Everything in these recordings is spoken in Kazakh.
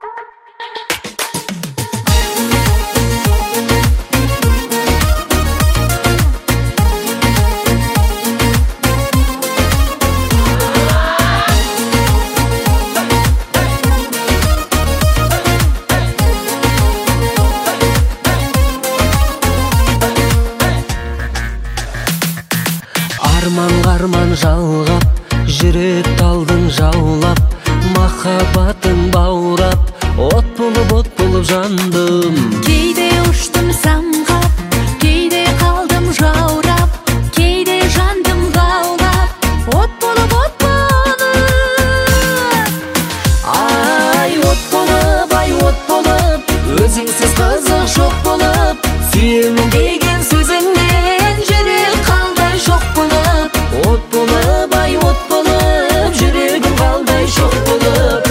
Арман жалғап, жүрек талдың жаулап, махаббатын баурап, от болып жандым. Кейде ұштым самғап, кейде қалдым жаурап, кейде жандым ғаулап, от болып Ай, от болып, өзіңсіз қызық жоқ болып, сүйемін деген сөзіңнен жүрек қалдай шоқ болып. От болып, жүрегім қалдай шоқ болып.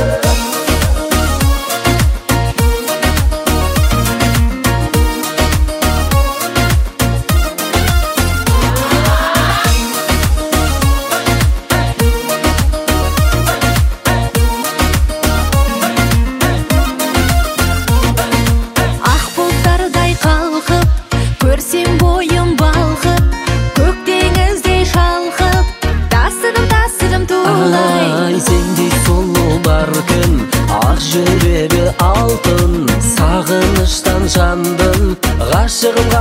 Ақ бұлттардай қалқып, көрсем бойым балқып, көк теңіздей шалқып, тасыдым тулай. Ай, сендей сұлу бар кім, ақ жүрегі алтын, сағыныштан жандым, ғашығым.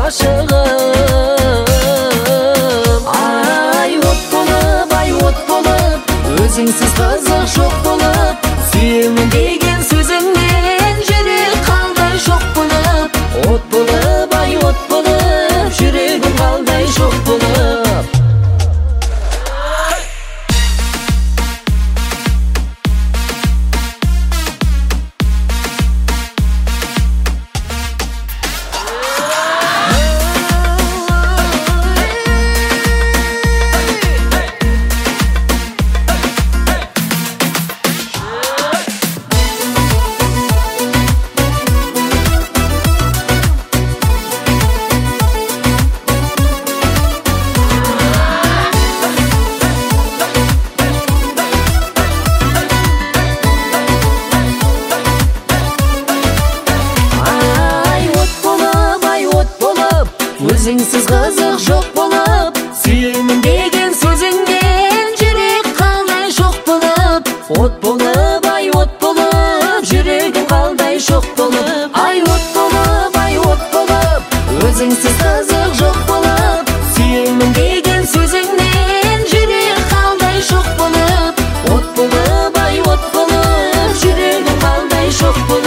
Ай, от болып, өзіңсіз қызық жоқ болып, сүйемін деген сөзіңнен жүрек қалдай шоқ болып. От болып, жүрегім қалдай шоқ болып. Өзіңсіз қызық жоқ болып, сүйемін деген сөзіңнен жүрек қалдай шоқ болып. От болып, жүрегім қалдай шоқ болып. Ай, от болып, өзіңсіз қызық жоқ болып, сүйемін деген сөзіңнен жүрек қалдай шоқ болып. От болып, жүрегім қалдай шоқ болып.